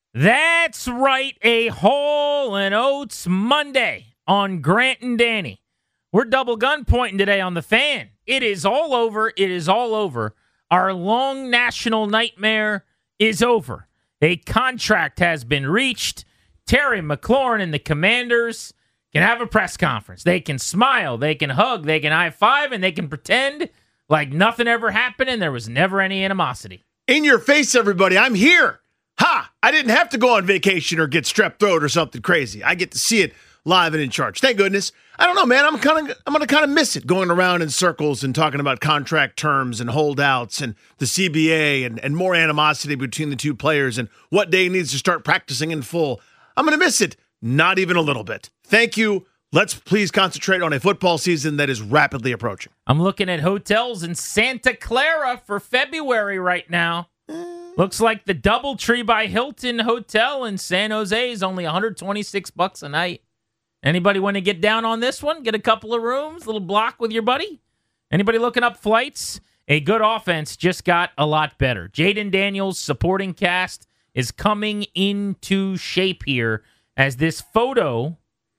That's right, a Hall and Oates Monday on Grant and Danny. We're double gun pointing today on the Fan. It is all over. It is all over. Our long national nightmare is over. A contract has been reached. Terry McLaurin and the Commanders can have a press conference. They can smile, they can hug, they can high five, and they can pretend like nothing ever happened and there was never any animosity. In your face, everybody. I'm here. Ha! I didn't have to go on vacation or get strep throat or something crazy. I get to see it live and in charge. Thank goodness. I don't know, man. I'm gonna kind of miss it going around in circles and talking about contract terms and holdouts and the CBA and more animosity between the two players and what day needs to start practicing in full. I'm gonna miss it. Not even a little bit. Thank you. Let's please concentrate on a football season that is rapidly approaching. I'm looking at hotels in Santa Clara for February right now. Looks like the DoubleTree by Hilton Hotel in San Jose is only $126 a night. Anybody want to get down on this one? Get a couple of rooms, little block with your buddy? Anybody looking up flights? A good offense just got a lot better. Jaden Daniels' supporting cast is coming into shape here as this photo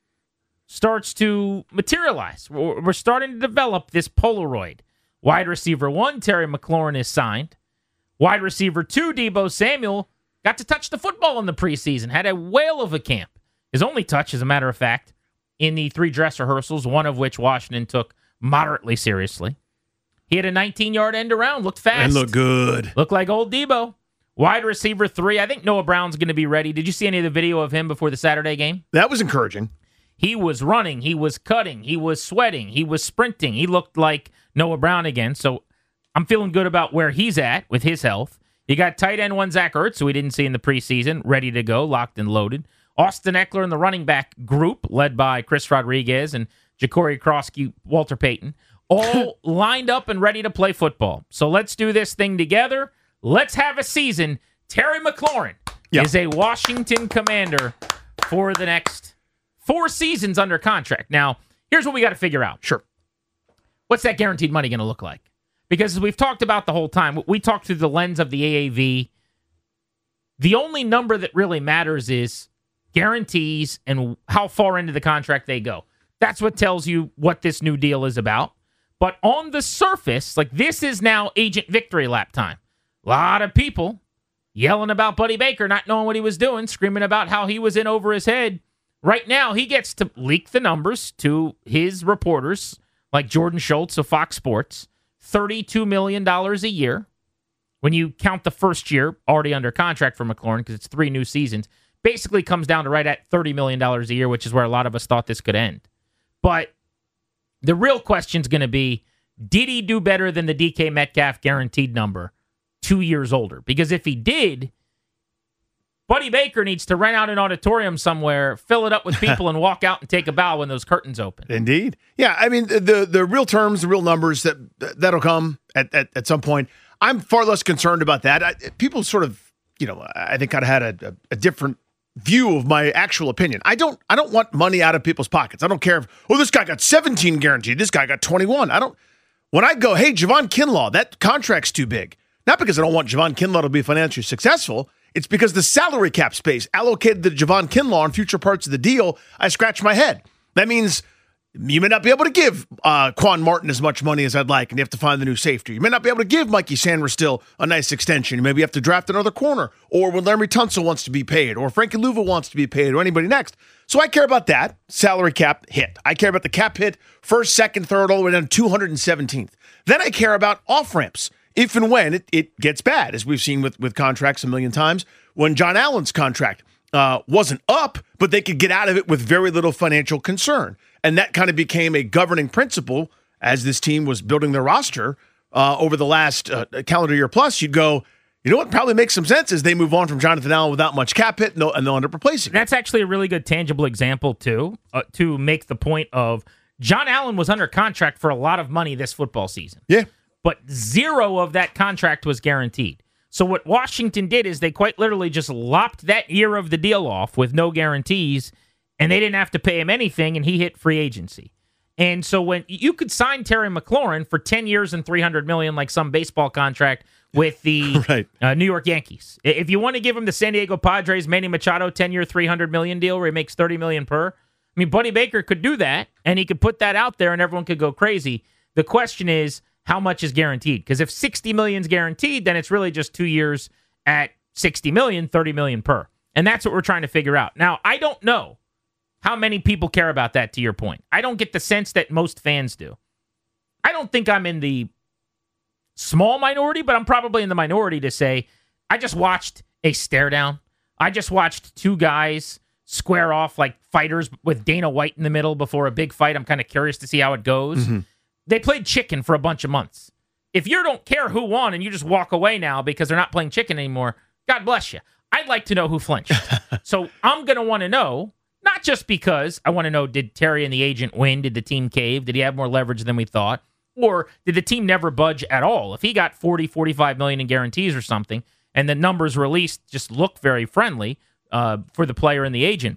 starts to materialize. We're starting to develop this Polaroid. Wide receiver 1, Terry McLaurin, is signed. Wide receiver 2, Deebo Samuel, got to touch the football in the preseason, had a whale of a camp. His only touch, as a matter of fact, in the 3 dress rehearsals, one of which Washington took moderately seriously. He had a 19-yard end around, looked fast. And looked good. Looked like old Deebo. Wide receiver 3, I think Noah Brown's going to be ready. Did you see any of the video of him before the Saturday game? That was encouraging. He was running, he was cutting, he was sweating, he was sprinting. He looked like Noah Brown again, so I'm feeling good about where he's at with his health. You got tight end 1 Zach Ertz, who we didn't see in the preseason, ready to go, locked and loaded. Austin Eckler in the running back group, led by Chris Rodriguez and Ja'Cory Krosky, Walter Payton, all lined up and ready to play football. So let's do this thing together. Let's have a season. Terry McLaurin is a Washington Commander for the next 4 seasons under contract. Now, here's what we got to figure out. Sure. What's that guaranteed money going to look like? Because as we've talked about the whole time, we talked through the lens of the AAV. The only number that really matters is guarantees and how far into the contract they go. That's what tells you what this new deal is about. But on the surface, like, this is now agent victory lap time. A lot of people yelling about Buddy Baker not knowing what he was doing, screaming about how he was in over his head. Right now, he gets to leak the numbers to his reporters, like Jordan Schultz of Fox Sports. $32 million a year. When you count the first year already under contract for McLaurin, because it's 3 new seasons, basically comes down to right at $30 million a year, which is where a lot of us thought this could end. But the real question is going to be, did he do better than the DK Metcalf guaranteed number 2 years older? Because if he did, Buddy Baker needs to rent out an auditorium somewhere, fill it up with people, and walk out and take a bow when those curtains open. Indeed. Yeah, I mean, the real terms, the real numbers, that'll come at some point. I'm far less concerned about that. People sort of, I think kind of had a different view of my actual opinion. I don't want money out of people's pockets. I don't care if, this guy got 17 guaranteed, this guy got 21. When I go, hey, Javon Kinlaw, that contract's too big. Not because I don't want Javon Kinlaw to be financially successful. It's because the salary cap space allocated to Javon Kinlaw on future parts of the deal, I scratch my head. That means you may not be able to give Quan Martin as much money as I'd like, and you have to find the new safety. You may not be able to give Mikey Sanders a nice extension. You maybe have to draft another corner, or when Larry Tunsil wants to be paid, or Frankie Louva wants to be paid, or anybody next. So I care about that salary cap hit. I care about the cap hit, first, second, third, all the way down to 217th. Then I care about off-ramps. If and when it gets bad, as we've seen with contracts a million times, when John Allen's contract wasn't up, but they could get out of it with very little financial concern. And that kind of became a governing principle as this team was building their roster over the last calendar year plus. You'd go, you know what probably makes some sense is they move on from Jonathan Allen without much cap hit, and they'll end up replacing him. That's actually a really good tangible example, too, to make the point of John Allen was under contract for a lot of money this football season. Yeah. But 0 of that contract was guaranteed. So what Washington did is they quite literally just lopped that year of the deal off with no guarantees, and they didn't have to pay him anything, and he hit free agency. And so when you could sign Terry McLaurin for 10 years and $300 million like some baseball contract with the Right. New York Yankees. If you want to give him the San Diego Padres Manny Machado 10-year, $300 million deal where he makes $30 million per, I mean, Buddy Baker could do that, and he could put that out there, and everyone could go crazy. The question is, how much is guaranteed? Because if $60 million is guaranteed, then it's really just 2 years at $60 million, $30 million per. And that's what we're trying to figure out. Now, I don't know how many people care about that, to your point. I don't get the sense that most fans do. I don't think I'm in the small minority, but I'm probably in the minority to say, I just watched a stare down. I just watched two guys square off like fighters with Dana White in the middle before a big fight. I'm kind of curious to see how it goes. Mm-hmm. They played chicken for a bunch of months. If you don't care who won and you just walk away now because they're not playing chicken anymore, God bless you. I'd like to know who flinched. So I'm going to want to know, not just because I want to know, did Terry and the agent win? Did the team cave? Did he have more leverage than we thought? Or did the team never budge at all? If he got 40, 45 million in guarantees or something, and the numbers released just look very friendly for the player and the agent,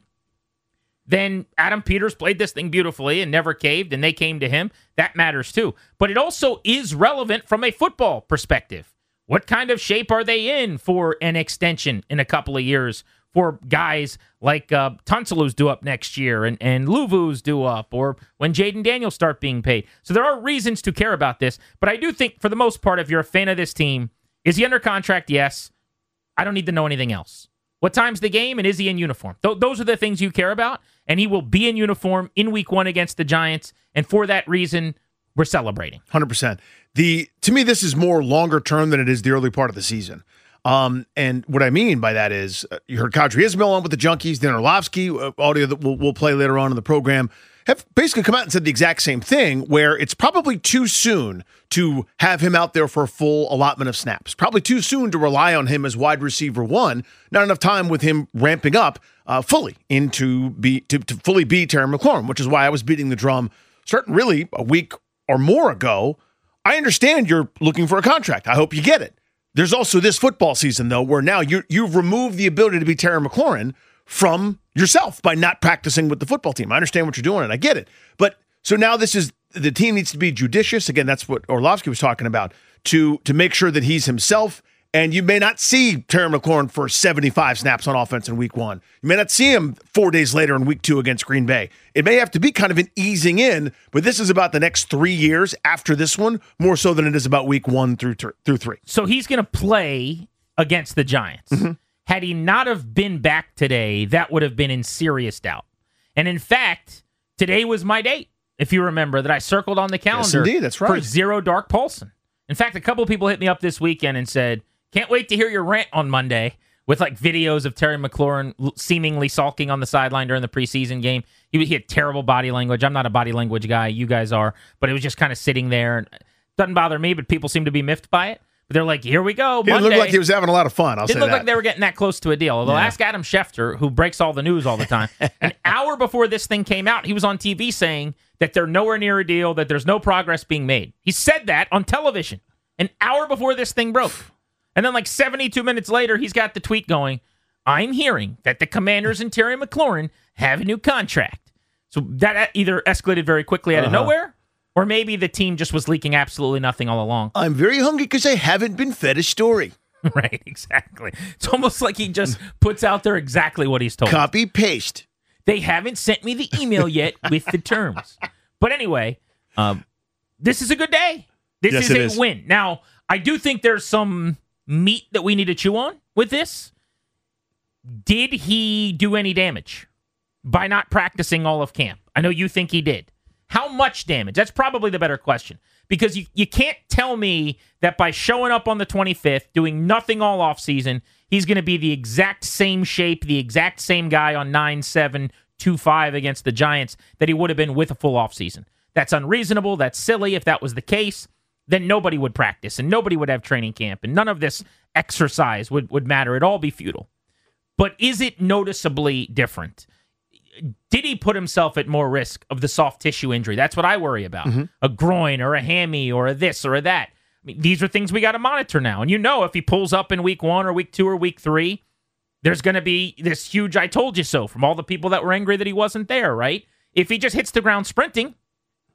then Adam Peters played this thing beautifully and never caved, and they came to him. That matters too. But it also is relevant from a football perspective. What kind of shape are they in for an extension in a couple of years for guys like Tunsalu's due up next year and Luvu's due up, or when Jaden Daniels start being paid? So there are reasons to care about this, but I do think for the most part, if you're a fan of this team, is he under contract? Yes. I don't need to know anything else. What time's the game, and is he in uniform? Those are the things you care about, and he will be in uniform in week 1 against the Giants, and for that reason, we're celebrating. 100%. To me, this is more longer term than it is the early part of the season. And what I mean by that is, you heard Kadri Ismail on with the Junkies, Dan Orlovsky, audio that we'll play later on in the program, have basically come out and said the exact same thing, where it's probably too soon to have him out there for a full allotment of snaps. Probably too soon to rely on him as wide receiver 1. Not enough time with him ramping up fully to fully be Terry McLaurin, which is why I was beating the drum starting really a week or more ago. I understand you're looking for a contract. I hope you get it. There's also this football season, though, where now you've removed the ability to be Terry McLaurin from yourself by not practicing with the football team. I understand what you're doing, and I get it. But so now the team needs to be judicious. Again, that's what Orlovsky was talking about, to make sure that he's himself. And you may not see Terry McLaurin for 75 snaps on offense in week 1. You may not see him 4 days later in week 2 against Green Bay. It may have to be kind of an easing in, but this is about the next 3 years after this one, more so than it is about week 1 through 3. So he's going to play against the Giants. Mm-hmm. Had he not have been back today, that would have been in serious doubt. And in fact, today was my date, if you remember, that I circled on the calendar. Yes, indeed, that's right. For Zero Dark Paulson. In fact, a couple of people hit me up this weekend and said, can't wait to hear your rant on Monday, with like videos of Terry McLaurin seemingly sulking on the sideline during the preseason game. He had terrible body language. I'm not a body language guy. You guys are. But it was just kind of sitting there. And doesn't bother me, but people seem to be miffed by it. But they're like, here we go, Monday. It looked like he was having a lot of fun, I'll say that. Didn't look like they were getting that close to a deal. Although ask Adam Schefter, who breaks all the news all the time. An hour before this thing came out, he was on TV saying that they're nowhere near a deal, that there's no progress being made. He said that on television an hour before this thing broke. And then like 72 minutes later, he's got the tweet going, I'm hearing that the Commanders and Terry McLaurin have a new contract. So that either escalated very quickly out of nowhere, or maybe the team just was leaking absolutely nothing all along. I'm very hungry because I haven't been fed a story. Right, exactly. It's almost like he just puts out there exactly what he's told. Copy, paste. They haven't sent me the email yet with the terms. But anyway, this is a good day. This is a win. Now, I do think there's some meat that we need to chew on with this. Did he do any damage by not practicing all of camp? I know you think he did. How much damage? That's probably the better question, because you can't tell me that by showing up on the 25th, doing nothing all offseason, he's going to be the exact same shape, the exact same guy on 9-7-2-5 against the Giants that he would have been with a full offseason. That's unreasonable. That's silly. If that was the case, then nobody would practice and nobody would have training camp and none of this exercise would matter. It'd all be futile. But is it noticeably different? Did he put himself at more risk of the soft tissue injury? That's what I worry about. Mm-hmm. A groin or a hammy or a this or a that. I mean, these are things we got to monitor now. And if he pulls up in week 1 or week 2 or week 3, there's going to be this huge I told you so from all the people that were angry that he wasn't there, right? If he just hits the ground sprinting,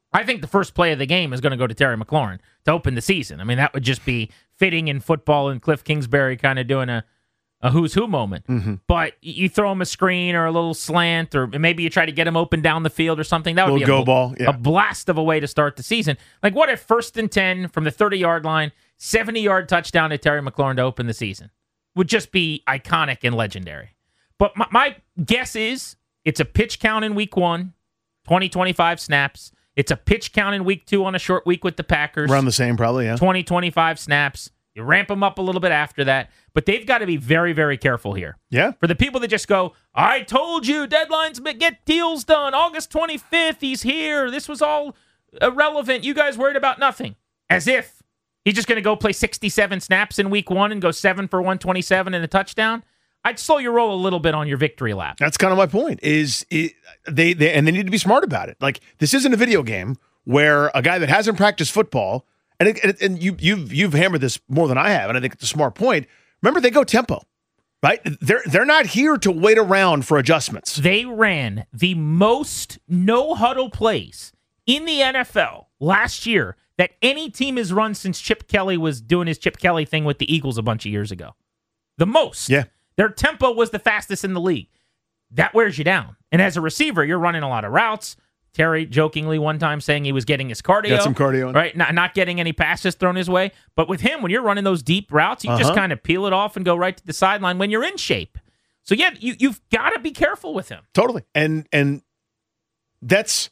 I think the first play of the game is going to go to Terry McLaurin to open the season. I mean, that would just be fitting in football and Cliff Kingsbury kind of doing a who's who moment. Mm-hmm. But you throw him a screen or a little slant, or maybe you try to get him open down the field or something. That would be a blast of a way to start the season. Like, what if 1st and 10 from the 30-yard line, 70-yard touchdown to Terry McLaurin to open the season? Would just be iconic and legendary. But my guess is it's a pitch count in week 1, 20-25 snaps. It's a pitch count in week 2 on a short week with the Packers. Around the same, probably, yeah. 20-25 snaps. You ramp them up a little bit after that. But they've got to be very, very careful here. Yeah. For the people that just go, I told you, deadlines, get deals done. August 25th, he's here. This was all irrelevant. You guys worried about nothing. As if he's just going to go play 67 snaps in week 1 and go 7 for 127 and a touchdown. I'd slow your roll a little bit on your victory lap. That's kind of my point. They need to be smart about it. Like, this isn't a video game where a guy that hasn't practiced football, and you've hammered this more than I have, and I think it's a smart point. Remember, they go tempo, right? They're not here to wait around for adjustments. They ran the most no-huddle plays in the NFL last year that any team has run since Chip Kelly was doing his Chip Kelly thing with the Eagles a bunch of years ago. The most. Yeah. Their tempo was the fastest in the league. That wears you down. And as a receiver, you're running a lot of routes. Terry jokingly one time saying he was getting his cardio. Got some cardio. Right? Not getting any passes thrown his way. But with him, when you're running those deep routes, you just kind of peel it off and go right to the sideline when you're in shape. So, yeah, you've got to be careful with him. Totally. And that's,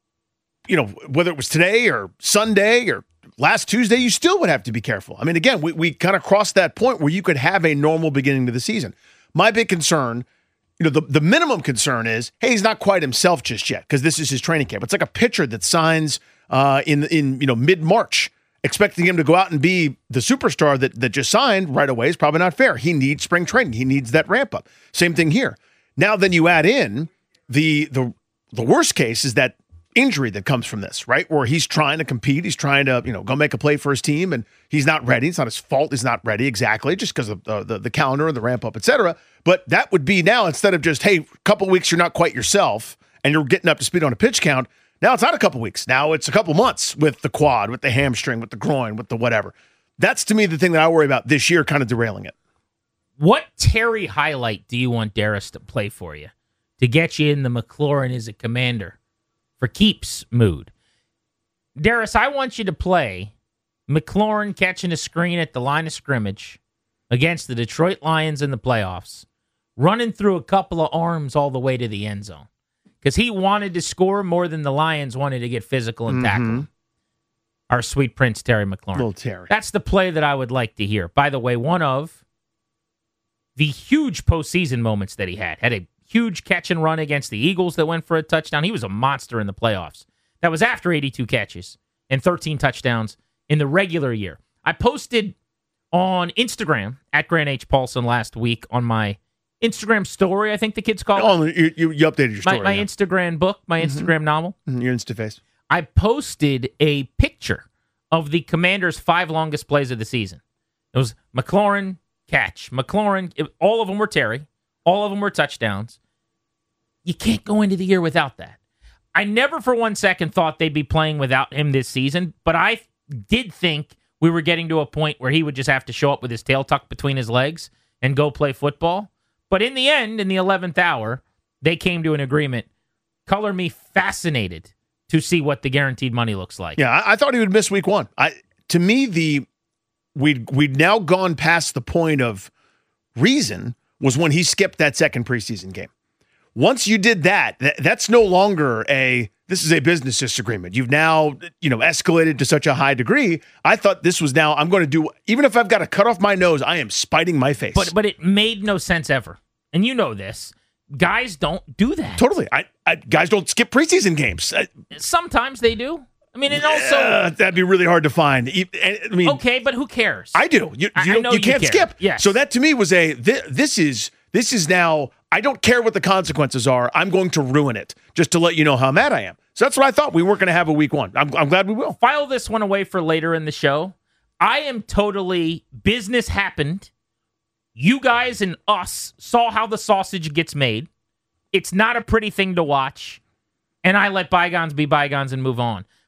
whether it was today or Sunday or last Tuesday, you still would have to be careful. I mean, again, we kind of crossed that point where you could have a normal beginning to the season. My big concern, the minimum concern is, hey, he's not quite himself just yet because this is his training camp. It's like a pitcher that signs in mid-March, expecting him to go out and be the superstar that just signed right away is probably not fair. He needs spring training. He needs that ramp up. Same thing here. Now, then you add in the worst case is that injury that comes from this, right? Where he's trying to compete, he's trying to, go make a play for his team, and he's not ready. It's not his fault he's not ready exactly, just because of the calendar and the ramp up, et cetera. But that would be now, instead of just, hey, a couple weeks you're not quite yourself and you're getting up to speed on a pitch count, now it's not a couple weeks. Now it's a couple months with the quad, with the hamstring, with the groin, with the whatever. That's, to me, the thing that I worry about this year, kind of derailing it. What Terry highlight do you want Darius to play for you to get you in the McLaurin is a commander for keeps mood? Darius, I want you to play McLaurin catching a screen at the line of scrimmage against the Detroit Lions in the playoffs, running through a couple of arms all the way to the end zone. Because he wanted to score more than the Lions wanted to get physical and tackle him. Our sweet prince, Terry McLaurin. Little Terry. That's the play that I would like to hear. By the way, one of the huge postseason moments that he had a huge catch and run against the Eagles that went for a touchdown. He was a monster in the playoffs. That was after 82 catches and 13 touchdowns in the regular year. I posted on Instagram at Grant H. Paulson last week on my Instagram story, I think the kids call it. Oh, you updated your story. My Instagram book, my Instagram novel. Your Instaface. I posted a picture of the Commanders' 5 longest plays of the season. It was McLaurin catch. All of them were Terry. All of them were touchdowns. You can't go into the year without that. I never for one second thought they'd be playing without him this season, but I did think we were getting to a point where he would just have to show up with his tail tucked between his legs and go play football. But in the end, in the 11th hour, they came to an agreement. Color me fascinated to see what the guaranteed money looks like. Yeah, I thought he would miss week 1. To me, we'd now gone past the point of reason was when he skipped that second preseason game. Once you did that, that's no longer this is a business disagreement. You've now, escalated to such a high degree. I thought this was now, I'm going to do, even if I've got to cut off my nose, I am spiting my face. But it made no sense ever. And you know this. Guys don't do that. Totally. Guys don't skip preseason games. Sometimes they do. I mean, and also that'd be really hard to find. I mean, okay, but who cares? I do. You can't skip. Yes. So that to me was this is now. I don't care what the consequences are. I'm going to ruin it just to let you know how mad I am. So that's what I thought. We weren't going to have a week 1. I'm glad we will. File this one away for later in the show. I am totally business happened. You guys and us saw how the sausage gets made. It's not a pretty thing to watch. And I let bygones be bygones and move on.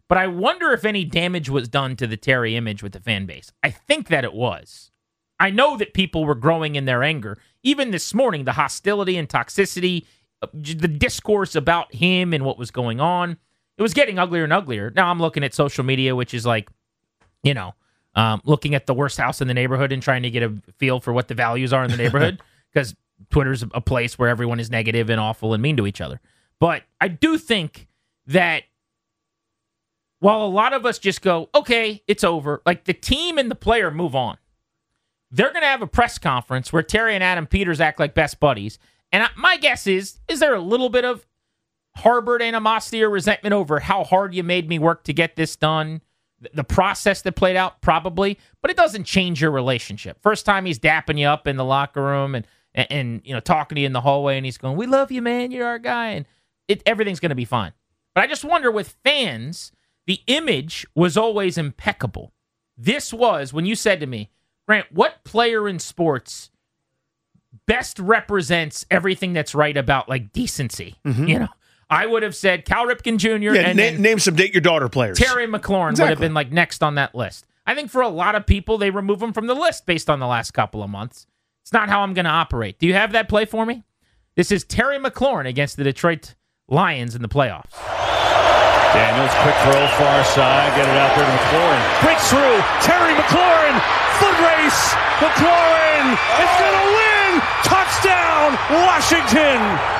But I wonder if any damage was done to the Terry image with the fan base. I think that it was. I know that people were growing in their anger. Even this morning, the hostility and toxicity, the discourse about him and what was going on, it was getting uglier and uglier. Now I'm looking at social media, which is like, looking at the worst house in the neighborhood and trying to get a feel for what the values are in the neighborhood, because Twitter's a place where everyone is negative and awful and mean to each other. But I do think that while a lot of us just go, okay, it's over, like the team and the player move on. They're going to have a press conference where Terry and Adam Peters act like best buddies. And my guess is there a little bit of harbored animosity or resentment over how hard you made me work to get this done? The process that played out, probably, but it doesn't change your relationship. First time he's dapping you up in the locker room and talking to you in the hallway, and he's going, "We love you, man. You're our guy," and everything's going to be fine. But I just wonder with fans, the image was always impeccable. This was when you said to me, Grant, what player in sports best represents everything that's right about like decency? Mm-hmm. I would have said Cal Ripken Jr. Yeah, name some date your daughter players. Terry McLaurin would have been like next on that list. I think for a lot of people, they remove him from the list based on the last couple of months. It's not how I'm going to operate. Do you have that play for me? This is Terry McLaurin against the Detroit Lions in the playoffs. Daniels, quick throw, far side, get it out there to McLaurin. Breaks through, Terry McLaurin, foot race, McLaurin is going to win! Touchdown, Washington!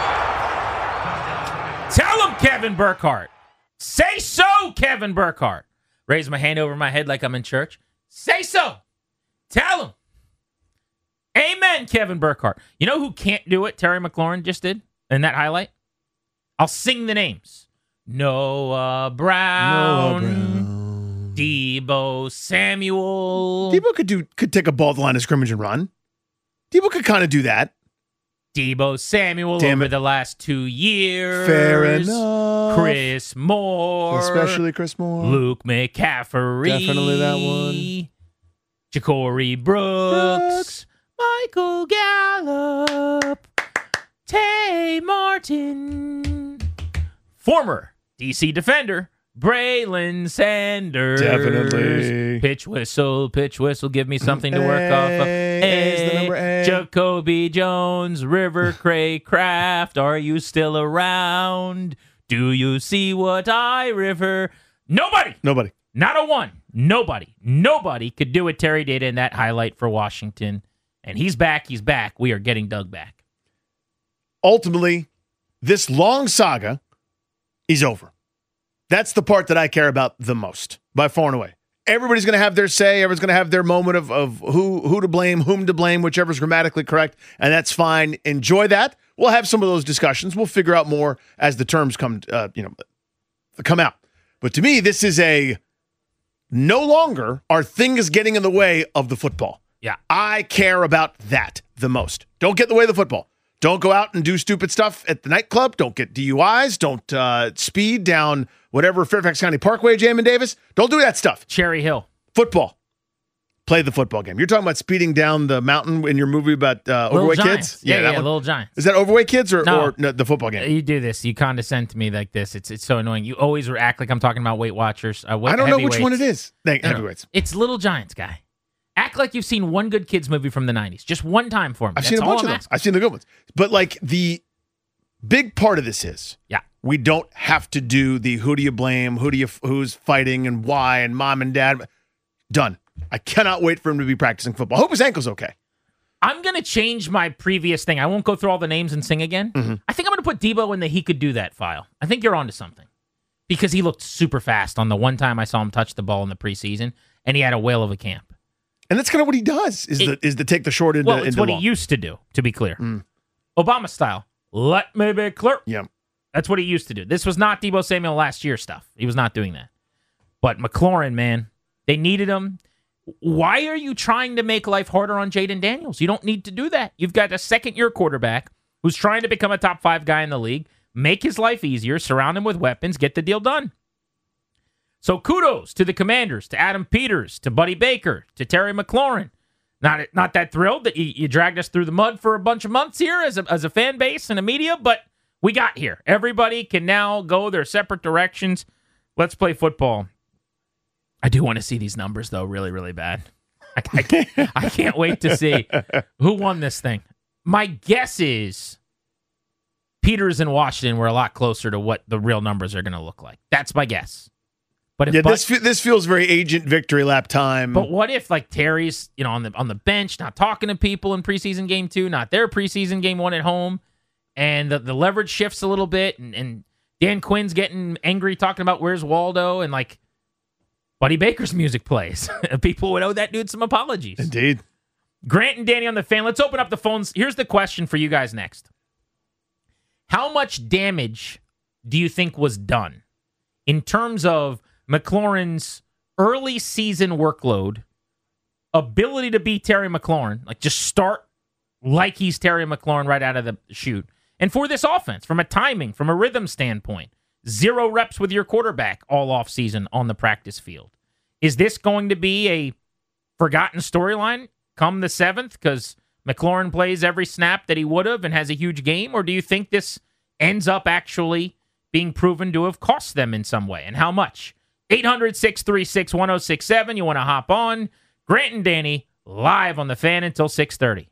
Tell him, Kevin Burkhardt. Say so, Kevin Burkhardt. Raise my hand over my head like I'm in church. Say so. Tell him. Amen, Kevin Burkhardt. You know who can't do it? Terry McLaurin just did in that highlight. I'll sing the names. Noah Brown. Deebo Samuel. Deebo could take a ball at the line of scrimmage and run. Deebo could kind of do that. Deebo Samuel over the last 2 years. Fair enough. Chris Moore. Especially Chris Moore. Luke McCaffrey. Definitely that one. Ja'Cory Brooks. Michael Gallup. Tay Martin. Former DC defender. Braylon Sanders. Definitely. Pitch whistle, give me something to work off of. Is the number A. Jacoby Jones, River Craycraft, are you still around? Do you see what River? Nobody. Not a one. Nobody could do what Terry did in that highlight for Washington. And he's back. We are getting Doug back. Ultimately, this long saga is over. That's the part that I care about the most, by far and away. Everybody's going to have their say. Everyone's going to have their moment of who to blame, whom to blame, whichever's grammatically correct, and that's fine. Enjoy that. We'll have some of those discussions. We'll figure out more as the terms come out. But to me, this is no longer are things getting in the way of the football. Yeah. I care about that the most. Don't get in the way of the football. Don't go out and do stupid stuff at the nightclub. Don't get DUIs. Don't speed down whatever Fairfax County Parkway, Jamin Davis. Don't do that stuff. Cherry Hill. Football. Play the football game. You're talking about speeding down the mountain in your movie about overweight kids? Yeah, Little Giants. Is that overweight kids or no, the football game? You do this. You condescend to me like this. It's so annoying. You always act like I'm talking about Weight Watchers. I don't know which one it is. Heavyweights. It's Little Giants, guy. Act like you've seen one good kids movie from the 90s. Just one time for me. I've seen a bunch of them. I've seen the good ones. But like the big part of this is we don't have to do the who do you blame, who's fighting and why and mom and dad. Done. I cannot wait for him to be practicing football. I hope his ankle's okay. I'm going to change my previous thing. I won't go through all the names and sing again. Mm-hmm. I think I'm going to put Deebo in the he could do that file. I think you're onto something. Because he looked super fast on the one time I saw him touch the ball in the preseason, and he had a whale of a camp. And that's kind of what he does, is to take the short into it's what he used to do, to be clear. Obama style. Let me be clear. Yeah. That's what he used to do. This was not Deebo Samuel last year stuff. He was not doing that. But McLaurin, man, they needed him. Why are you trying to make life harder on Jaden Daniels? You don't need to do that. You've got a second-year quarterback who's trying to become a top 5 guy in the league. Make his life easier. Surround him with weapons. Get the deal done. So kudos to the Commanders, to Adam Peters, to Buddy Baker, to Terry McLaurin. Not that thrilled that you dragged us through the mud for a bunch of months here as a fan base and a media, but we got here. Everybody can now go their separate directions Let's play football. I do want to see these numbers, though, really, really bad. I can't wait to see who won this thing. My guess is Peters and Washington were a lot closer to what the real numbers are going to look like. That's my guess. But if this feels very agent victory lap time. But what if like Terry's on the bench, not talking to people in preseason game 2, not their preseason game 1 at home, and the leverage shifts a little bit, and Dan Quinn's getting angry talking about where's Waldo, and like Buddy Baker's music plays. People would owe that dude some apologies. Indeed. Grant and Danny on the Fan. Let's open up the phones. Here's the question for you guys next. How much damage do you think was done in terms of McLaurin's early season workload, ability to be Terry McLaurin, like just start like he's Terry McLaurin right out of the chute, and for this offense, from a timing, from a rhythm standpoint, 0 reps with your quarterback all off season on the practice field. Is this going to be a forgotten storyline come the 7th because McLaurin plays every snap that he would have and has a huge game, or do you think this ends up actually being proven to have cost them in some way, and how much? 800-636-1067. You want to hop on. Grant and Danny live on the Fan until 6:30.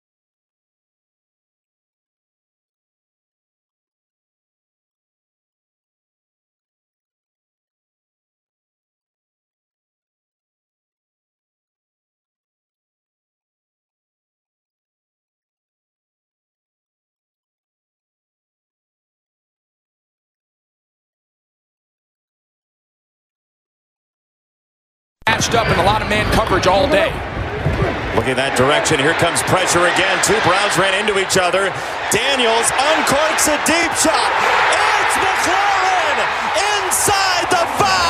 Matched up in a lot of man coverage all day. Looking that direction. Here comes pressure again. Two Browns ran into each other. Daniels uncorks a deep shot. It's McLaurin inside the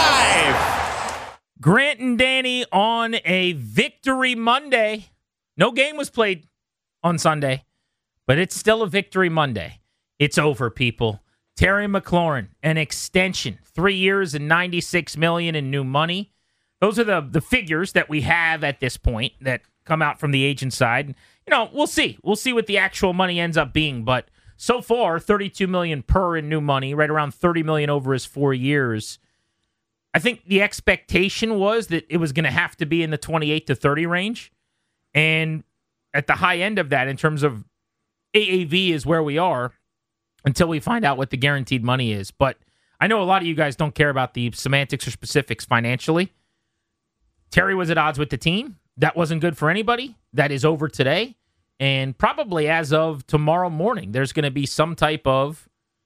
5. Grant and Danny on a Victory Monday. No game was played on Sunday, but it's still a Victory Monday. It's over, people. Terry McLaurin, an extension, 3 years and $96 million in new money. Those are the figures that we have at this point that come out from the agent side. We'll see. We'll see what the actual money ends up being. But so far, $32 million per in new money, right around $30 million over his 4 years. I think the expectation was that it was going to have to be in the 28 to 30 range. And at the high end of that, in terms of AAV, is where we are until we find out what the guaranteed money is. But I know a lot of you guys don't care about the semantics or specifics financially. Terry was at odds with the team. That wasn't good for anybody. That is over today. And probably as of tomorrow morning, there's going to be some type of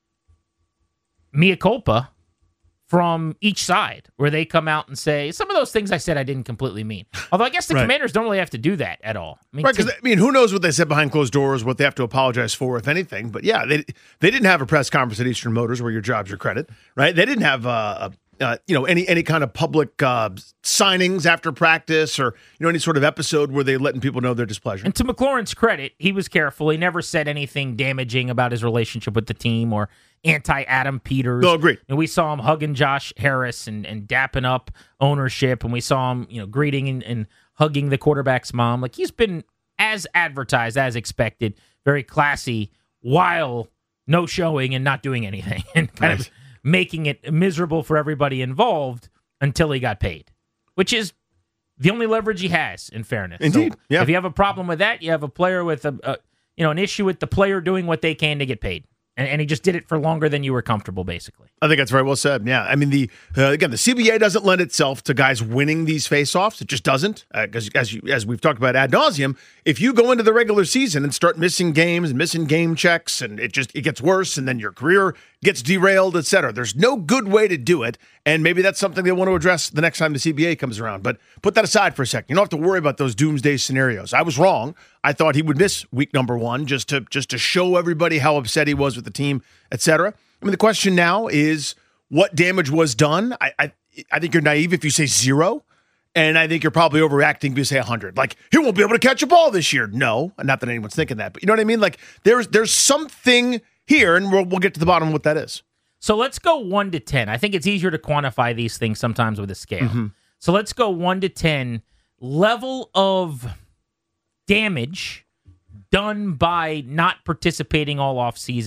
mea culpa from each side where they come out and say, some of those things I said I didn't completely mean. Although I guess the Commanders don't really have to do that at all. Right, because who knows what they said behind closed doors, what they have to apologize for, if anything. But yeah, they didn't have a press conference at Eastern Motors where your job's your credit, right? They didn't have any kind of public signings after practice or any sort of episode where they letting people know their displeasure. And to McLaurin's credit, he was careful. He never said anything damaging about his relationship with the team or anti-Adam Peters. No, agreed. And we saw him hugging Josh Harris and dapping up ownership, and we saw him greeting and hugging the quarterback's mom. Like, he's been as advertised, as expected, very classy, while no showing and not doing anything, and kind of making it miserable for everybody involved until he got paid, which is the only leverage he has, in fairness. Indeed. So yeah. If you have a problem with that, you have a player with an issue with the player doing what they can to get paid. And he just did it for longer than you were comfortable, basically. I think that's very well said. Yeah, I mean, the CBA doesn't lend itself to guys winning these faceoffs. It just doesn't. Because as we've talked about ad nauseum, if you go into the regular season and start missing games and missing game checks, and it gets worse, and then your career gets derailed, et cetera. There's no good way to do it, and maybe that's something they want to address the next time the CBA comes around. But put that aside for a second. You don't have to worry about those doomsday scenarios. I was wrong. I thought he would miss week number 1 just to show everybody how upset he was with the team, et cetera. I mean, the question now is what damage was done. I think you're naive if you say 0, and I think you're probably overreacting if you say 100. Like, he won't be able to catch a ball this year. No, not that anyone's thinking that, but you know what I mean? Like, there's something here, and we'll get to the bottom of what that is. So let's go 1 to 10. I think it's easier to quantify these things sometimes with a scale. Mm-hmm. So let's go 1 to 10. Level of damage done by not participating all off season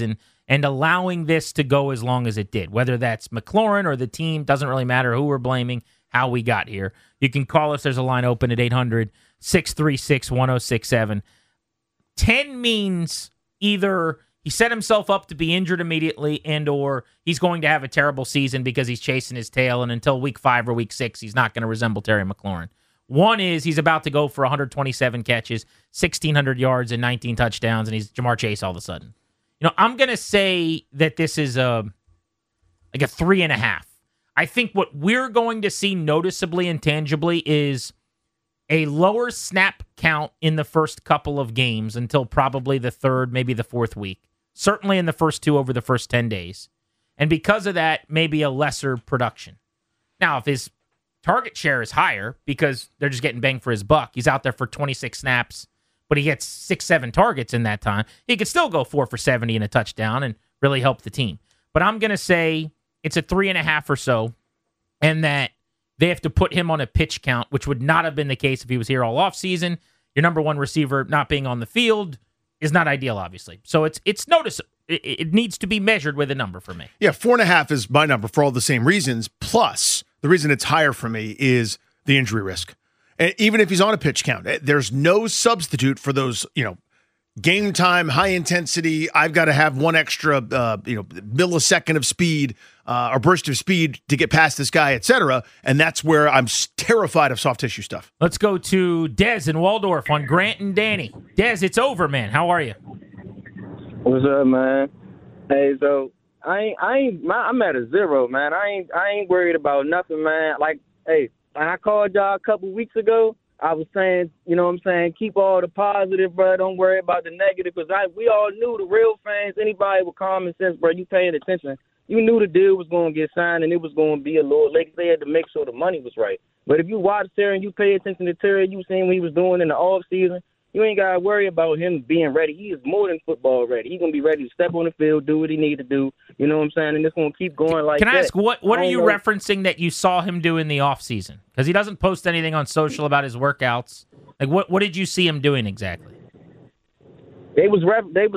and allowing this to go as long as it did. Whether that's McLaurin or the team, doesn't really matter who we're blaming, how we got here. You can call us. There's a line open at 800-636-1067. 10 means either he set himself up to be injured immediately and or he's going to have a terrible season because he's chasing his tail, and until week 5 or week 6, he's not going to resemble Terry McLaurin. One is he's about to go for 127 catches, 1,600 yards, and 19 touchdowns, and he's Jamar Chase all of a sudden. I'm going to say that this is like a 3.5. I think what we're going to see noticeably and tangibly is a lower snap count in the first couple of games until probably the third, maybe the fourth week. Certainly in the first 2 over the first 10 days. And because of that, maybe a lesser production. Now, if his target share is higher because they're just getting bang for his buck, he's out there for 26 snaps, but he gets 6-7 targets in that time, he could still go 4 for 70 and a touchdown and really help the team. But I'm going to say it's a 3.5 or so, and that they have to put him on a pitch count, which would not have been the case if he was here all offseason. Your number one receiver not being on the field is not ideal, obviously. So it's noticeable. It needs to be measured with a number for me. Yeah, 4.5 is my number for all the same reasons. Plus, the reason it's higher for me is the injury risk. And even if he's on a pitch count, there's no substitute for those, game time, high intensity. I've got to have one extra, millisecond of speed or burst of speed to get past this guy, et cetera. And that's where I'm terrified of soft tissue stuff. Let's go to Dez in Waldorf on Grant and Danny. Dez, it's over, man. How are you? What's up, man? Hey, so I'm at a 0, man. I ain't worried about nothing, man. Like, hey, when I called y'all a couple weeks ago, I was saying, keep all the positive, bro. Don't worry about the negative, because we all knew, the real fans, anybody with common sense, bro, you paying attention. You knew the deal was going to get signed and it was going to be a little late. They had to make sure the money was right. But if you watch Terry and you pay attention to Terry, you seen what he was doing in the off season, you ain't got to worry about him being ready. He is more than football ready. He's going to be ready to step on the field, do what he need to do. You know what I'm saying? And it's going to keep going like that. Can I ask, what are you referencing that you saw him do in the offseason? Because he doesn't post anything on social about his workouts. Like, what did you see him doing exactly? They was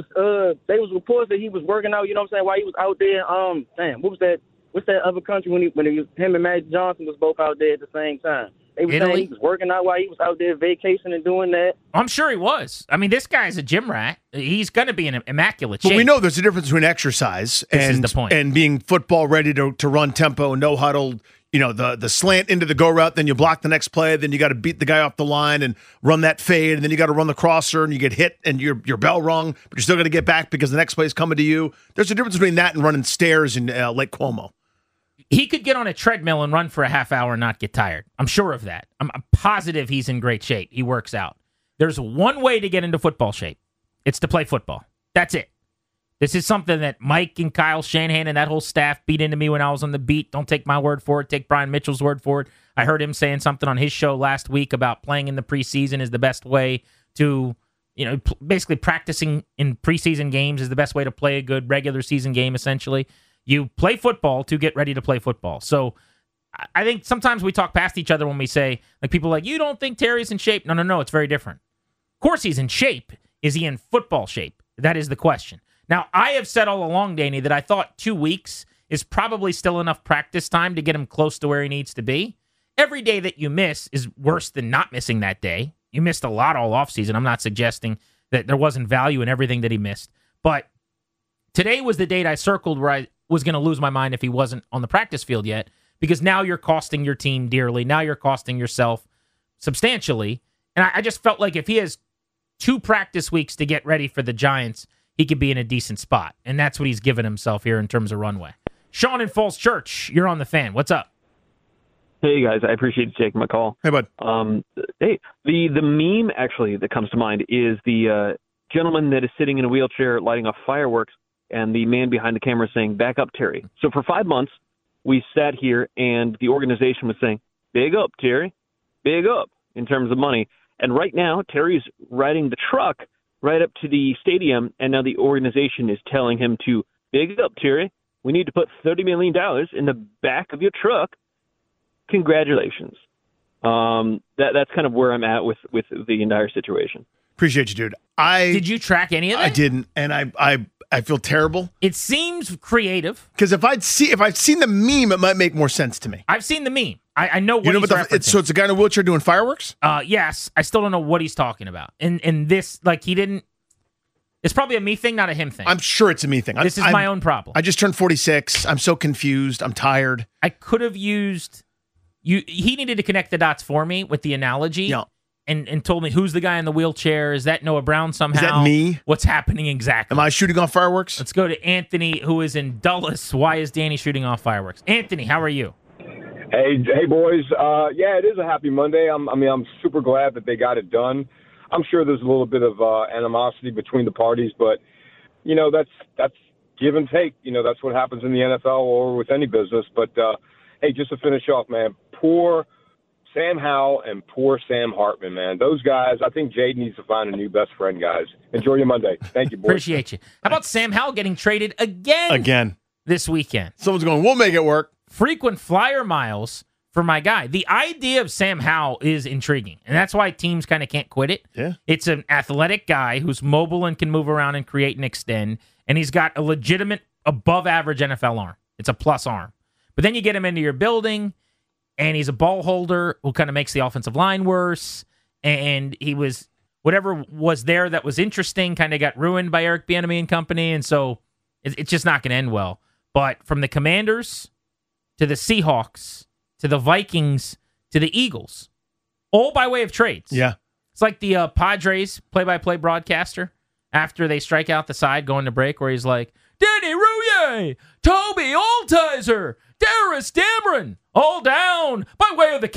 reports that he was working out, you know what I'm saying, while he was out there. What was that? What's that other country when him and Magic Johnson was both out there at the same time? They were saying he was working out while he was out there vacationing and doing that. I'm sure he was. I mean, this guy's a gym rat. He's going to be in immaculate shape. But we know there's a difference between exercise and being football ready to run tempo, no huddle, the slant into the go route, then you block the next play, then you got to beat the guy off the line and run that fade, and then you got to run the crosser and you get hit and your bell rung, but you're still going to get back because the next play is coming to you. There's a difference between that and running stairs in Lake Como. He could get on a treadmill and run for a half hour and not get tired. I'm sure of that. I'm positive he's in great shape. He works out. There's one way to get into football shape. It's to play football. That's it. This is something that Mike and Kyle Shanahan and that whole staff beat into me when I was on the beat. Don't take my word for it. Take Brian Mitchell's word for it. I heard him saying something on his show last week about playing in the preseason is the best way to, basically practicing in preseason games is the best way to play a good regular season game, essentially. You play football to get ready to play football. So I think sometimes we talk past each other when we say, like, people are like, you don't think Terry's in shape? No, it's very different. Of course he's in shape. Is he in football shape? That is the question. Now, I have said all along, Danny, that I thought 2 weeks is probably still enough practice time to get him close to where he needs to be. Every day that you miss is worse than not missing that day. You missed a lot all offseason. I'm not suggesting that there wasn't value in everything that he missed. But today was the date I circled where I was going to lose my mind if he wasn't on the practice field yet, because now you're costing your team dearly. Now you're costing yourself substantially. And I just felt like if he has 2 practice weeks to get ready for the Giants, he could be in a decent spot. And that's what he's given himself here in terms of runway. Sean in Falls Church, you're on the Fan. What's up? Hey, guys. I appreciate you taking my call. Hey, bud. Hey, the meme, actually, that comes to mind is the gentleman that is sitting in a wheelchair lighting off fireworks, and the man behind the camera saying, "Back up, Terry." So for 5 months, we sat here, and the organization was saying, "Big up, Terry. Big up," in terms of money. And right now, Terry's riding the truck right up to the stadium, and now the organization is telling him to, "Big up, Terry. We need to put $30 million in the back of your truck. Congratulations." That's kind of where I'm at with the entire situation. Appreciate you, dude. Did you track any of that? I didn't, and I I feel terrible It seems creative. because if I've seen the meme, it might make more sense to me. I've seen the meme. I know what You know he's what? referencing. So it's a guy in a wheelchair doing fireworks. Yes, I still don't know what he's talking about. And this, like, he didn't. It's probably a me thing, not a him thing. I'm sure it's a me thing. This is my own problem. I just turned 46. I'm so confused. I'm tired. I could have used you. He needed to connect the dots for me with the analogy, Yeah. and told me who's the guy in the wheelchair. Is that Noah Brown somehow? Is that me? What's happening exactly? Am I shooting off fireworks? Let's go to Anthony, who is in Dulles. Why is Danny shooting off fireworks? Anthony, how are you? Hey, boys. Yeah, it is a happy Monday. I'm super glad that they got it done. I'm sure there's a little bit of animosity between the parties, but that's give and take. That's what happens in the NFL or with any business. But hey, just to finish off, man, poor Sam Howell and poor Sam Hartman, man. Those guys. I think Jade needs to find a new best friend, guys. Enjoy your Monday. Thank you, boys. Appreciate you. How about Sam Howell getting traded again this weekend? Someone's going, we'll make it work. Frequent flyer miles for my guy. The idea of Sam Howell is intriguing, and that's why teams kind of can't quit it. Yeah. It's an athletic guy who's mobile and can move around and create and extend, and he's got a legitimate above-average NFL arm. It's a plus arm. But then you get him into your building, and he's a ball holder who kind of makes the offensive line worse, and he was whatever was there that was interesting kind of got ruined by Eric Bieniemy and company, and so it's just not going to end well. But from the Commanders to the Seahawks to the Vikings, to the Eagles, all by way of trades. Yeah. It's like the Padres play-by-play broadcaster after they strike out the side going to break where he's like, Danny Rouillet, Toby Altizer, Darius Dameron, all down by way of the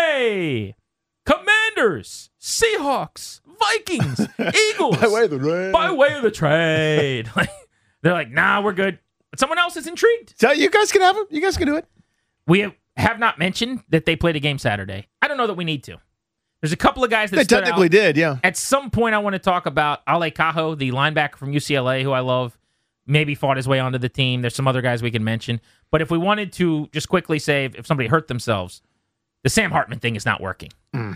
K. Commanders, Seahawks, Vikings, Eagles. By way of the trade. By way of the trade. They're like, nah, we're good. But someone else is intrigued. So you guys can have him. You guys can do it. We have not mentioned that they played a game Saturday. I don't know that we need to. There's a couple of guys that They stood technically out. did, yeah. At some point, I want to talk about Ale Cajo, the linebacker from UCLA, who I love. Maybe fought his way onto the team. There's some other guys we can mention. But if we wanted to just quickly say if somebody hurt themselves, the Sam Hartman thing is not working.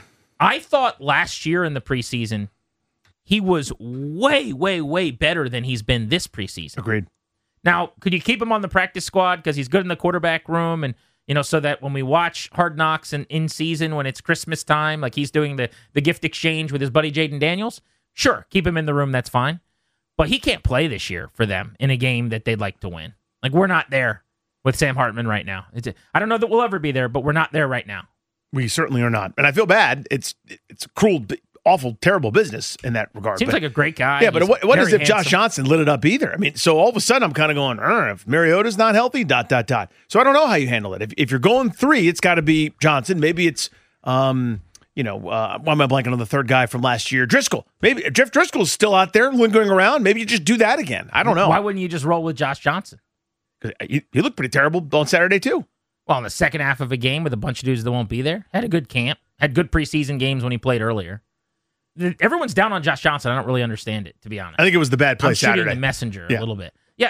I thought last year in the preseason, he was way, way, way better than he's been this preseason. Agreed. Now, could you keep him on the practice squad because he's good in the quarterback room and so that when we watch Hard Knocks and in season when it's Christmas time, like he's doing the gift exchange with his buddy Jaden Daniels, sure, keep him in the room, that's fine. But he can't play this year for them in a game that they'd like to win. Like, we're not there with Sam Hartman right now. I don't know that we'll ever be there, but we're not there right now. We certainly are not. And I feel bad. It's a cruel, awful, terrible business in that regard. Seems like a great guy. Yeah, but He's what is very if Josh handsome. Johnson lit it up either? I mean, so all of a sudden I'm kind of going, if Mariota's not healthy, ... So I don't know how you handle it. If you're going 3, it's got to be Johnson. Maybe it's, why am I blanking on the third guy from last year? Driscoll. Maybe Jeff Driscoll's still out there lingering around. Maybe you just do that again. I don't know. Why wouldn't you just roll with Josh Johnson? 'Cause he looked pretty terrible on Saturday too. Well, in the second half of a game with a bunch of dudes that won't be there, had a good camp, had good preseason games when he played earlier. Everyone's down on Josh Johnson. I don't really understand it, to be honest. I think it was the bad play I'm shooting Saturday. the messenger Yeah. a little bit. Yeah,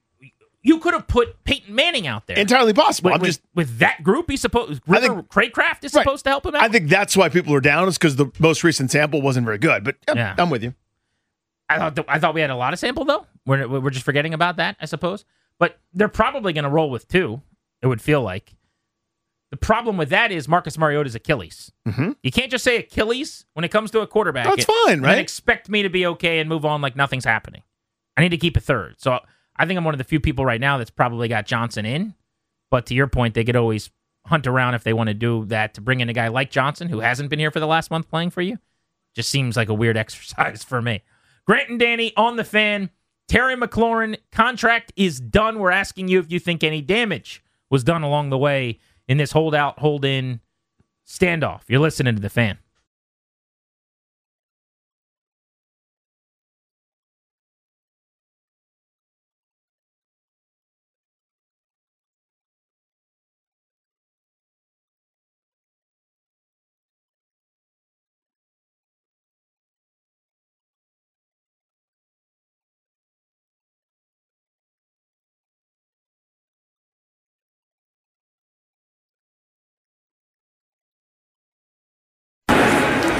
you could have put Peyton Manning out there. Entirely possible. With that group, he's supposed. I think- Craycraft is Right. supposed to help him out. I think that's why people are down is because the most recent sample wasn't very good. But Yeah. I'm with you. I thought we had a lot of sample though. We're just forgetting about that, I suppose. But they're probably going to roll with 2. It would feel like. The problem with that is Marcus Mariota's Achilles. Mm-hmm. You can't just say Achilles when it comes to a quarterback. That's fine, and right? expect me to be okay and move on like nothing's happening. I need to keep a third. So I think I'm one of the few people right now that's probably got Johnson in. But to your point, they could always hunt around if they want to do that to bring in a guy like Johnson who hasn't been here for the last month playing for you. Just seems like a weird exercise for me. Grant and Danny on the Fan. Terry McLaurin contract is done. We're asking you if you think any damage was done along the way in this hold-out, hold-in standoff. You're listening to the Fan.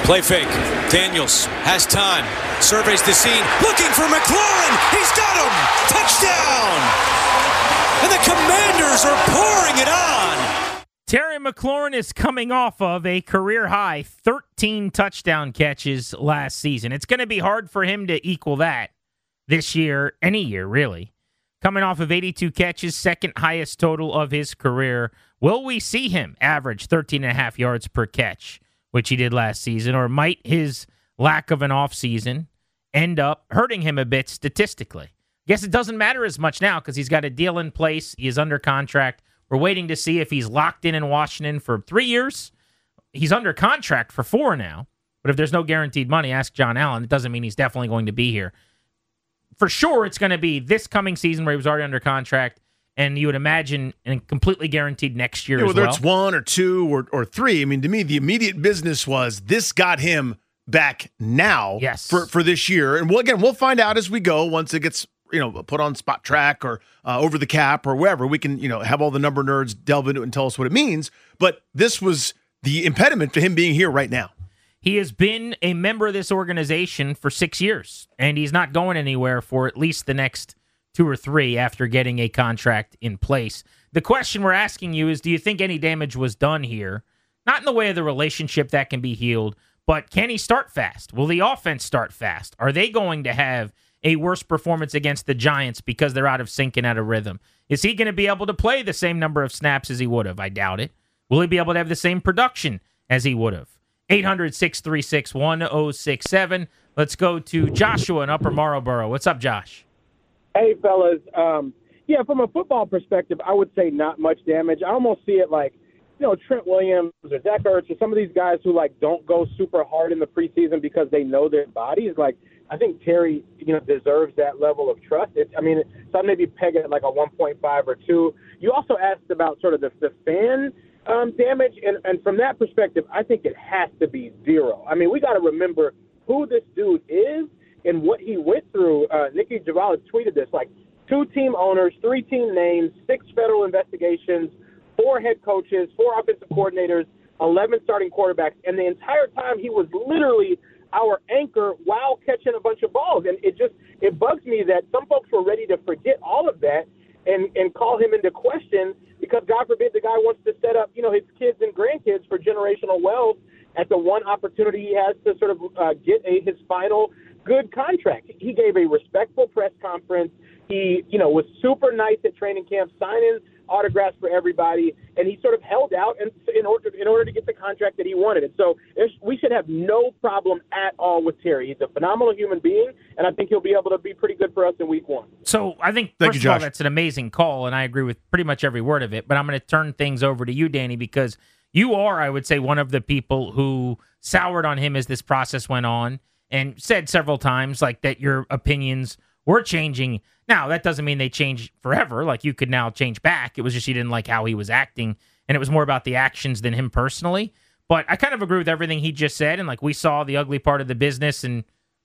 Play fake. Daniels has time. Surveys the scene. Looking for McLaurin. He's got him. Touchdown. And the Commanders are pouring it on. Terry McLaurin is coming off of a career-high 13 touchdown catches last season. It's going to be hard for him to equal that this year, any year, really. Coming off of 82 catches, second highest total of his career. Will we see him average 13.5 yards per catch, which he did last season, or might his lack of an offseason end up hurting him a bit statistically? I guess it doesn't matter as much now because he's got a deal in place. He is under contract. We're waiting to see if he's locked in Washington for 3 years. He's under contract for 4 now, but if there's no guaranteed money, ask John Allen. It doesn't mean he's definitely going to be here. For sure, it's going to be this coming season where he was already under contract, and you would imagine and completely guaranteed next year as well. Whether it's 1 or 2 or 3, I mean, to me, the immediate business was this got him back now for this year. And we'll find out as we go once it gets put on Spot Track or Over the Cap or wherever. We can have all the number nerds delve into it and tell us what it means. But this was the impediment to him being here right now. He has been a member of this organization for 6 years, and he's not going anywhere for at least the next 2 or 3 after getting a contract in place. The question we're asking you is, do you think any damage was done here? Not in the way of the relationship that can be healed, but can he start fast? Will the offense start fast? Are they going to have a worse performance against the Giants because they're out of sync and out of rhythm? Is he going to be able to play the same number of snaps as he would have? I doubt it. Will he be able to have the same production as he would have? 800-636-1067. Let's go to Joshua in Upper Marlboro. What's up, Josh? Hey, fellas. Yeah, from a football perspective, I would say not much damage. I almost see it like, Trent Williams or Zach Ertz or some of these guys who, don't go super hard in the preseason because they know their bodies. I think Terry, deserves that level of trust. So maybe peg it at like a 1.5 or 2. You also asked about sort of the fan damage, and from that perspective, I think it has to be 0. We got to remember who this dude is and what he went through. Nikki Javala tweeted this, 2 team owners, 3 team names, 6 federal investigations, 4 head coaches, 4 offensive coordinators, 11 starting quarterbacks, and the entire time he was literally our anchor while catching a bunch of balls. And it bugs me that some folks were ready to forget all of that and call him into question because, God forbid, the guy wants to set up, his kids and grandkids for generational wealth at the one opportunity he has to sort of get his final good contract. He gave a respectful press conference. He, was super nice at training camp, signing autographs for everybody, and he sort of held out in order to get the contract that he wanted. And so we should have no problem at all with Terry. He's a phenomenal human being, and I think he'll be able to be pretty good for us in week 1. So I think, first of all, that's an amazing call, and I agree with pretty much every word of it. But I'm going to turn things over to you, Danny, because you are, I would say, one of the people who soured on him as this process went on and said several times that your opinions were changing. Now, that doesn't mean they change forever. You could now change back. It was just you didn't like how he was acting, and it was more about the actions than him personally. But I kind of agree with everything he just said, and we saw the ugly part of the business, and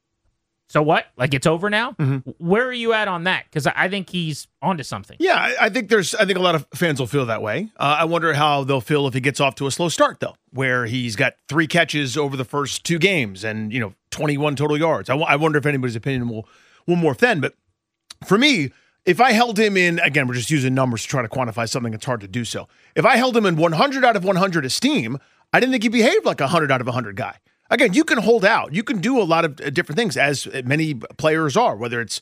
so what? It's over now? Mm-hmm. Where are you at on that? Because I think he's onto something. Yeah, I think a lot of fans will feel that way. I wonder how they'll feel if he gets off to a slow start, though, where he's got 3 catches over the first 2 games and 21 total yards. I wonder if anybody's opinion will morph then. But for me, if I held him in, again, we're just using numbers to try to quantify something that's hard to do so. If I held him in 100 out of 100 esteem, I didn't think he behaved like a 100 out of 100 guy. Again, you can hold out. You can do a lot of different things, as many players are, whether it's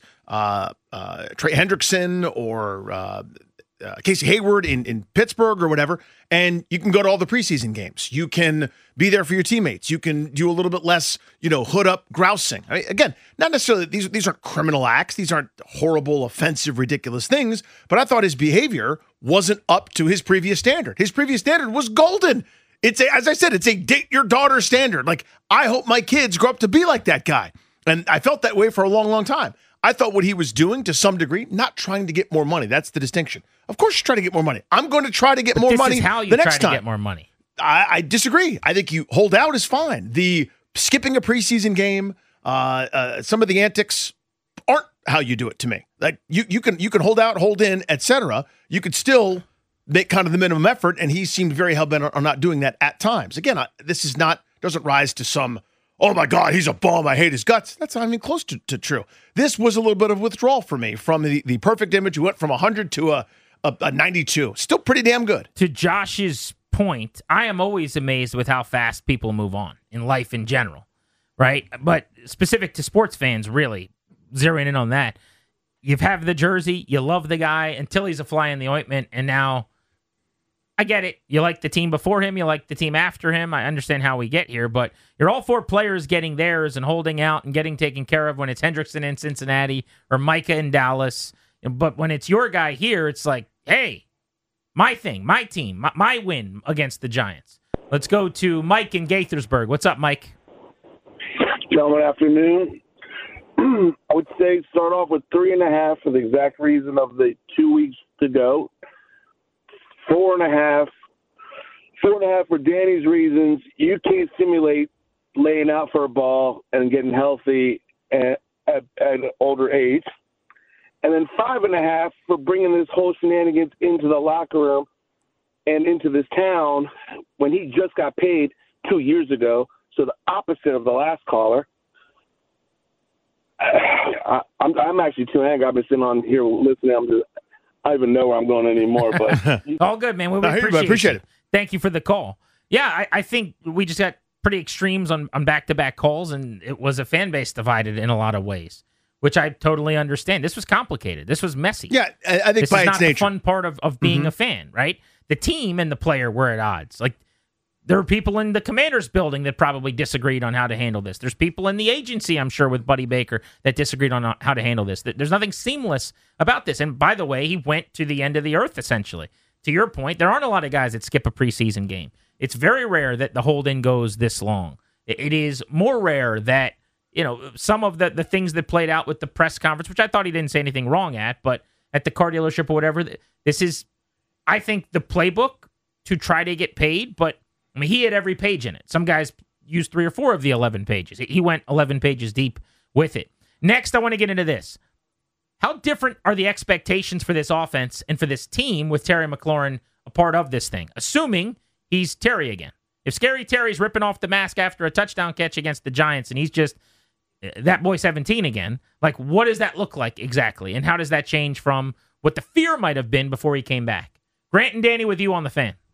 Trey Hendrickson or Casey Hayward in Pittsburgh or whatever, and you can go to all the preseason games. You can be there for your teammates. You can do a little bit less, hood up grousing. Again, not necessarily, these aren't criminal acts. These aren't horrible, offensive, ridiculous things, but I thought his behavior wasn't up to his previous standard. His previous standard was golden. As I said, it's a date your daughter standard. I hope my kids grow up to be like that guy. And I felt that way for a long, long time. I thought what he was doing, to some degree, not trying to get more money. That's the distinction. Of course, you try to get more money. I'm going to try to get more money the next time. This is how you try to get more money. I disagree. I think you hold out is fine. The skipping a preseason game, some of the antics aren't how you do it to me. You can hold out, hold in, etc. You could still make kind of the minimum effort, and he seemed very hell-bent on not doing that at times. Again, this is not doesn't rise to some oh my God, he's a bum. I hate his guts. That's not even close to true. This was a little bit of withdrawal for me from the perfect image. We went from 100 to a 92. Still pretty damn good. To Josh's point, I am always amazed with how fast people move on in life in general, right? But specific to sports fans, really, zeroing in on that, you have the jersey, you love the guy until he's a fly in the ointment, and now I get it. You like the team before him, you like the team after him. I understand how we get here, but you're all four players getting theirs and holding out and getting taken care of when it's Hendrickson in Cincinnati or Micah in Dallas. But when it's your guy here, it's like, hey, my thing, my team, my win against the Giants. Let's go to Mike in Gaithersburg. What's up, Mike? Gentlemen, afternoon. I would say start off with 3.5 for the exact reason of the 2 weeks to go. 4.5 for Danny's reasons. You can't simulate laying out for a ball and getting healthy at an older age. And then 5.5 for bringing this whole shenanigans into the locker room and into this town when he just got paid 2 years ago. So the opposite of the last caller. I'm actually too angry. I've been sitting on here listening. I don't even know where I'm going anymore. But all good, man. We appreciate it. Thank you for the call. Yeah, I think we just got pretty extremes on back-to-back calls, and it was a fan base divided in a lot of ways, which I totally understand. This was complicated. This was messy. Yeah, I think this by is its not nature. the fun part of being a fan, right? The team and the player were at odds. Like, there are people in the Commanders building that probably disagreed on how to handle this. There's people in the agency, I'm sure, with Buddy Baker that disagreed on how to handle this. There's nothing seamless about this. And by the way, he went to the end of the earth, essentially. To your point, there aren't a lot of guys that skip a preseason game. It's very rare that the hold-in goes this long. It is more rare that, some of the things that played out with the press conference, which I thought he didn't say anything wrong at, but at the car dealership or whatever, this is, I think, the playbook to try to get paid, but I mean, he had every page in it. Some guys used 3 or 4 of the 11 pages. He went 11 pages deep with it. Next, I want to get into this. How different are the expectations for this offense and for this team with Terry McLaurin a part of this thing? Assuming he's Terry again. If Scary Terry's ripping off the mask after a touchdown catch against the Giants and he's just that boy 17 again, like what does that look like exactly? And how does that change from what the fear might have been before he came back? Grant and Danny with you on the Fan.